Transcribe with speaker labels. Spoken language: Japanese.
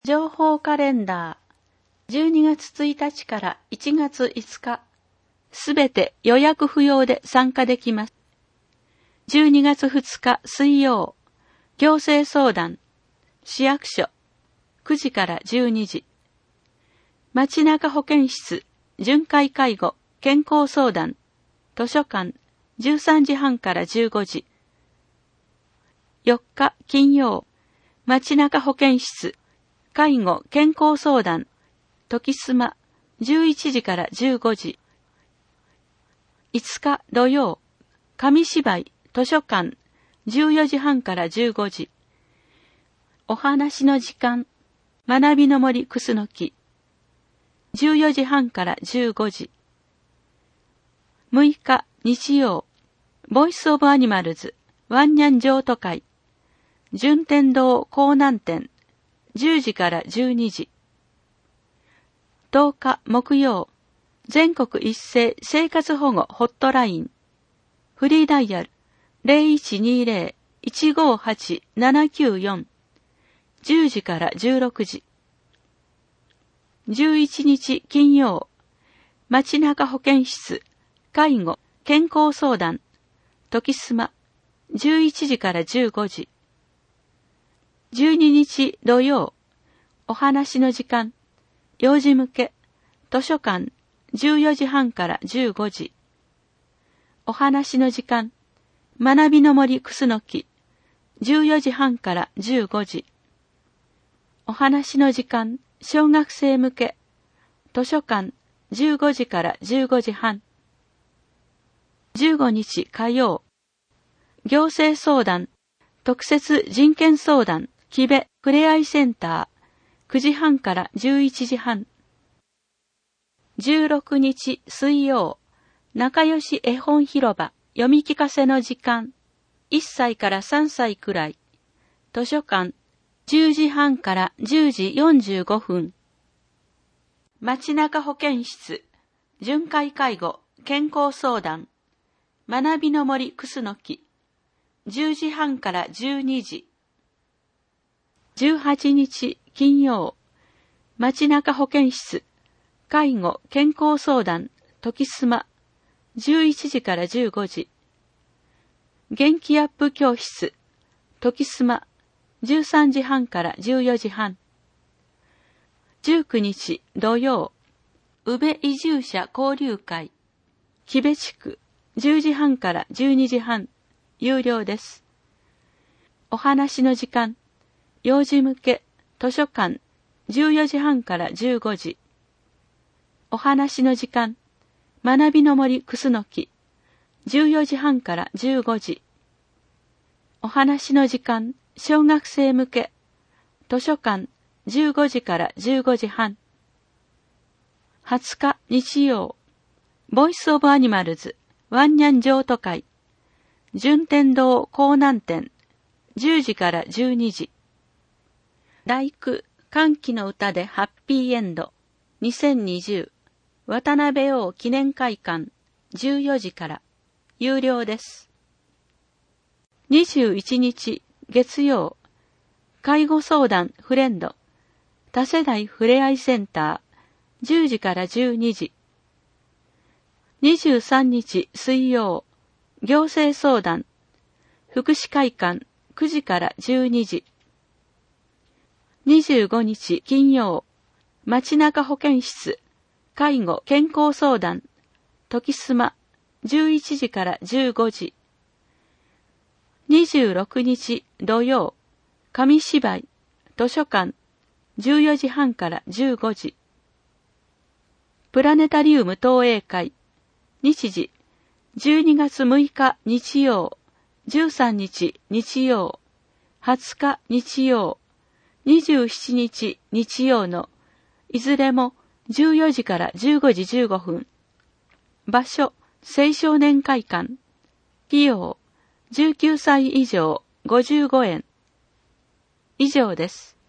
Speaker 1: 情報カレンダー、12月1日から1月5日、すべて予約不要で参加できます。12月2日水曜、行政相談、市役所、9時から12時。街中保健室、巡回介護、健康相談、図書館、13時半から15時。4日金曜、街中保健室、介護健康相談、時すま、11時から15時。5日土曜、紙芝居、図書館、14時半から15時。お話の時間、学びの森クスノキ、14時半から15時。6日日曜、ボイスオブアニマルズ、ワンニャン譲渡会、順天堂江南店、10時から12時。10日木曜、全国一斉生活保護ホットライン、フリーダイヤル 0120-158-794、10時から16時。11日金曜、街中保健室、介護、健康相談、時すま、11時から15時。12日土曜、お話の時間、幼児向け、図書館、14時半から15時。お話の時間、学びの森クスノキ、14時半から15時。お話の時間、小学生向け、図書館、15時から15時半。15日火曜、行政相談、特設人権相談、木部ふれあいセンター、9時半から11時半。16日水曜、仲良し絵本広場、読み聞かせの時間、1歳から3歳くらい、図書館、10時半から10時45分。街中保健室、巡回介護、健康相談、学びの森クスノキ、10時半から12時。18日金曜、街中保健室、介護健康相談、時すま、11時から15時。元気アップ教室、時すま、13時半から14時半。19日土曜、宇部移住者交流会、木部地区、10時半から12時半、有料です。お話の時間、幼児向け、図書館、14時半から15時。お話の時間、学びの森クスノキ、14時半から15時。お話の時間、小学生向け、図書館、15時から15時半。20日日曜、ボイスオブアニマルズ、ワンニャン譲渡会、順天堂江南店、10時から12時。第9歓喜の歌でハッピーエンド2020渡辺王記念会館14時から有料です。21日月曜、介護相談フレンド多世代ふれあいセンター10時から12時。23日水曜、行政相談福祉会館9時から12時。25日金曜、街中保健室、介護健康相談、時すま、11時から15時。26日土曜、紙芝居、図書館、14時半から15時。プラネタリウム投影会、日時、12月6日日曜、13日日曜、20日日曜、27日日曜のいずれも14時から15時15分。場所、青少年会館。費用、19歳以上55円。以上です。